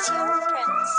It's Young Prince.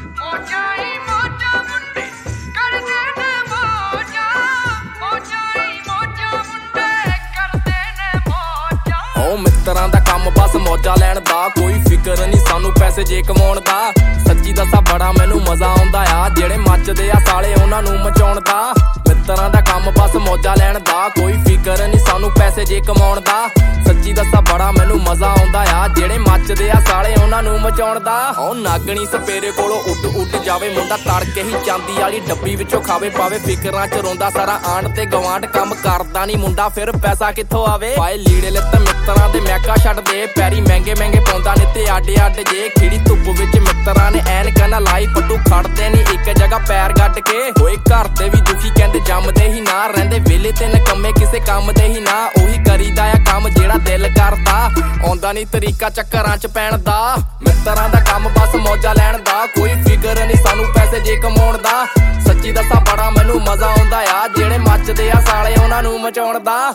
ਮਿੱਤਰਾਂ ਦਾ ਕੰਮ ਬਸ ਮੌਜਾਂ ਲੈਣ ਦਾ, ਕੋਈ ਫਿਕਰ ਨਹੀਂ ਸਾਨੂੰ ਪੈਸੇ ਜੇ ਕਮਾਉਣ ਦਾ। ਸੱਚੀ ਦੱਸਾਂ ਬੜਾ ਮੈਨੂੰ ਮਜ਼ਾ ਆਉਂਦਾ ਆ, ਜਿਹੜੇ ਮੱਚਦੇ ਆ ਸਾਲੇ ਉਹਨਾਂ ਨੂੰ ਮਚਾਉਣ ਦਾ। ਮਿੱਤਰਾਂ ਦਾ ਕੰਮ ਬਸ ਮੌਜਾਂ ਲੈਣ ਦਾ, ਕੋਈ ਫਿਕਰ ਨਹੀਂ ਸਾਨੂੰ ਪੈਸੇ ਜੇ ਕਮਾਉਣ ਦਾ। ਸੱਚੀ ਦੱਸਾਂ ਬੜਾ ਮੈਨੂੰ ਮਜ਼ਾ ਆਉਂਦਾ ਆ, ਜਿਹੜੇ ਮੱਚਦੇ ਆ ਸਾਲੇ ਉਹਨਾਂ ਨੂੰ ਮਚਾਉਣ ਦਾ। ਉਹ ਨਾਗਣੀ ਸਪੇਰੇ ਕੋਲੋਂ ਉੱਡ ਜਾਵੇ ਮੁੰਡਾ, ਤੜਕੇ ਹੀ ਚਾਂਦੀ ਵਾਲੀ ਡੱਬੀ ਵਿੱਚੋਂ ਖਾਵੇ ਪਾਵੇ। ਫਿਕਰਾਂ ਚ ਰੋਂਦਾ ਸਾਰਾ ਆਂਢ ਤੇ ਗਵਾਂਢ, ਕੰਮ ਕਰਦਾ ਨਹੀਂ ਮੁੰਡਾ ਫਿਰ ਪੈਸਾ ਕਿੱਥੋਂ ਆਵੇ। ਪਾਏ ਲੀੜੇ ਲੱਤ ਮਿੱਤਰਾਂ ਦੇ ਮੈਕਾ ਛੱਡ ਦੇ, ਪੈਰੀ ਮਹਿੰਗੇ ਪਾਉਂਦਾ ਨੇ ਤੇ ਅੱਡ ਜੇ। ਖਿੜੀ ਧੁੱਪ ਵਿੱਚ ਮਿੱਤਰਾਂ ਨੇ ਐਨਕਾਂ ਨਾ ਲਾਈ, ਪੱਟੂ ਖੜਦੇ ਨਹੀਂ ਇੱਕ ਜਗ੍ਹਾ ਪੈਰ ਗੱਡ ਕੇ। ਹੋਏ ਘਰ ਦੇ ਵੀ ਦੁਖੀ ਕਹਿੰਦੇ ਜੰਮਦੇ ਹੀ ਨਾ, ਰਹਿੰਦੇ ਵੇਲੇ ਤੇ ਨਕੰਮੇ ਕਿਸੇ ਕੰਮ ਦੇ ਹੀ ਨਾ। ਉਹੀ ਕਰੀਦਾ ਆ ਕੰਮ ਜਿਹੜਾ ਦਿਲ ਕਰਦਾ, ਆਉਂਦਾ ਨਹੀਂ ਤਰੀਕਾ ਚੱਕਰਾਂ ਚ ਪੈਣ ਦਾ। ਮਿੱਤਰਾਂ ਦਾ ਕੰਮ ਬਸ ਮੌਜਾਂ ਲੈਣ ਦਾ, ਕੋਈ ਫਿਕਰ ਨਹੀਂ ਸਾਨੂੰ ਪੈਸੇ ਜੇ ਕਮਾਉਣ ਦਾ। ਸੱਚੀ ਦੱਸਾਂ ਬੜਾ ਮੈਨੂੰ ਮਜ਼ਾ ਆਉਂਦਾ ਆ, ਜਿਹੜੇ ਮੱਚਦੇ ਆ ਸਾਲੇ ਉਹਨਾਂ ਨੂੰ ਮਚਾਉਣ ਦਾ।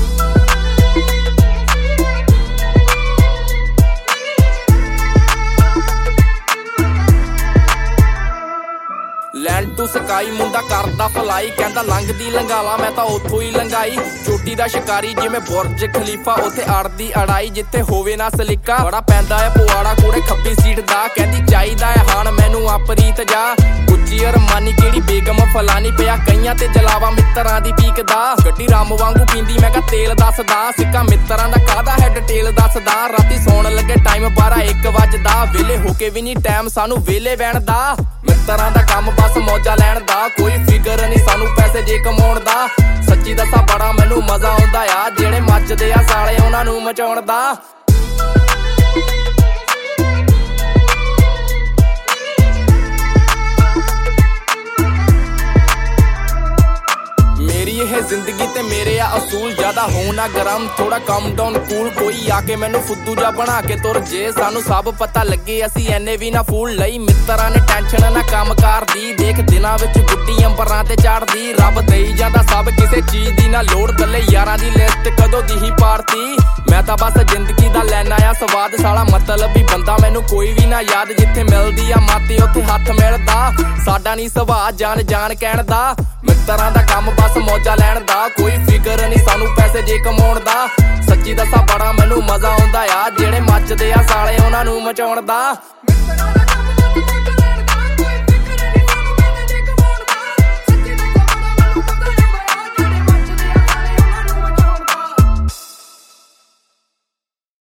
ਲੈਂਡ ਟੂ ਸਕਾਈ ਮੁੰਡਾ ਕਰਦਾ ਫਲਾਈ, ਕਹਿੰਦਾ ਲੰਘਦੀ ਲੰਘਾਲਾ ਮੈਂ ਤਾਂ ਉੱਥੋਂ ਹੀ ਲੰਘਾਈ। ਚੋਟੀ ਦਾ ਸ਼ਿਕਾਰੀ ਜਿਵੇਂ ਬੁਰਜ ਖਲੀਫਾ, ਉੱਥੇ ਅੜਦੀ ਅੜਾਈ ਜਿੱਥੇ ਹੋਵੇ ਨਾ ਸਲੀਕਾ। ਬੜਾ ਪੈਂਦਾ ਹੈ ਪੁਆੜਾ ਕੋੜੇ ਖੱਬੀ ਸੀਟ ਦਾ, ਕਹਿੰਦੀ ਚਾਹੀਦਾ ਹੈ ਹਾਣ ਮੈਨੂੰ ਆਪਰੀਤ ਜਾ। ਗੁੱਚੀ ਅਰਮਾਨੀ ਕਿਹੜੀ ਬੇਗਮ ਫਲਾਨੀ, ਪਿਆ ਕਈਆਂ ਤੇ ਜਲਾਵਾ ਮਿੱਤਰਾਂ ਦੀ ਪੀਕ ਦਾ। ਗੱਡੀ ਰਾਮ ਵਾਂਗੂ ਪੀਂਦੀ ਮੈਂ ਕਿਹਾ ਤੇਲ ਦੱਸਦਾ, ਸਿੱਕਾ ਮਿੱਤਰਾਂ ਦਾ ਕਾਹਦਾ ਹੈ ਡਿਟੇਲ ਦੱਸਦਾ। ਰਾਤੀ ਸੌਣ ਲੱਗੇ ਟਾਈਮ 12-1 ਵੱਜਦਾ, ਵੇਲੇ ਹੋ ਕੇ ਵੀ ਨਹੀਂ ਟਾਈਮ ਸਾਨੂੰ ਵੇਲੇ ਬਹਿਣ ਦਾ। ਮਿੱਤਰਾਂ ਦਾ ਕੰਮ ਬਸ ਮੌਜਾਂ ਲੈਣ ਦਾ, ਕੋਈ ਫਿਕਰ ਨਹੀਂ ਸਾਨੂੰ ਪੈਸੇ ਜੇ ਕਮਾਉਣ ਦਾ। ਸੱਚੀ ਦੱਸਾਂ ਬੜਾ ਮੈਨੂੰ ਮਜ਼ਾ ਆਉਂਦਾ ਆ, ਜਿਹੜੇ ਮੱਚਦੇ ਆ ਸਾਲੇ ਉਹਨਾਂ ਨੂੰ ਮਚਾਉਣ ਦਾ। ਮੇਰੀ ਇਹ ਜ਼ਿੰਦਗੀ ਤੇ ਮੇਰੇ ਆ ਅਸੂਲ, ਜ਼ਿਆਦਾ ਹੋ ਨਾ ਗਰਮ ਥੋੜਾ ਕਮ ਡਾਊਨ ਕੂਲ। ਕੋਈ ਆ ਕੇ ਮੈਨੂੰ ਫੁੱਦੂ ਜਾ ਬਣਾ ਕੇ ਤੁਰ ਜੇ, ਸਾਨੂੰ ਸਭ ਪਤਾ ਲੱਗੇ ਅਸੀਂ ਐਨੇ ਵੀ ਨਾ ਫੂਲ। ਲਈ ਮਿੱਤਰਾਂ ਨੇ ਟੈਨਸ਼ਨ ਨਾ ਕੰਮਕਾਰ ਦੀ, ਦੇਖ ਦਿਨਾਂ ਵਿੱਚ ਗੁੱਡੀ ਅੰਬਰਾਂ ਤੇ ਚੜਦੀ। ਰੱਬ ਦੇਈ ਜਾਂਦਾ ਸਭ ਕਿਸੇ ਚੀਜ਼ ਦੀ ਨਾ ਲੋੜ, ਗੱਲੇ ਯਾਰਾਂ ਦੀ ਲਿਸਟ ਕਦੋਂ ਦੀ ਹੀ ਪਾਰਤੀ। ਮੈਂ ਤਾਂ ਬਸ ਜ਼ਿੰਦਗੀ ਦਾ ਲੈਣਾ ਆ ਸਵਾਦ, ਸਾਲਾ ਮਤਲਬ ਹੀ ਬੰਦਾ ਮੈਨੂੰ ਕੋਈ ਵੀ ਨਾ ਯਾਦ। ਜਿੱਥੇ ਮਿਲਦੀ ਆ ਮਾਤੀ ਉੱਥੇ ਹੱਥ ਮਿਲਦਾ, ਸਾਡਾ ਨਹੀਂ ਸੁਭਾਅ ਜਾਨ ਕਹਿਣ ਦਾ। ਮਿੱਤਰਾਂ ਦਾ ਕੰਮ ਬਸ ਮੌਜਾਂ ਲੈਣ ਦਾ, ਕੋਈ ਫਿਕਰ ਨਹੀਂ ਸਾਨੂੰ ਪੈਸੇ ਜੇ ਕਮਾਉਣ ਦਾ। ਸੱਚੀ ਦੱਸਾਂ ਬੜਾ ਮੈਨੂੰ ਮਜ਼ਾ ਆਉਂਦਾ ਆ, ਜਿਹੜੇ ਮੱਚਦੇ ਆ ਸਾਲੇ ਉਹਨਾਂ ਨੂੰ ਮਚਾਉਣ ਦਾ।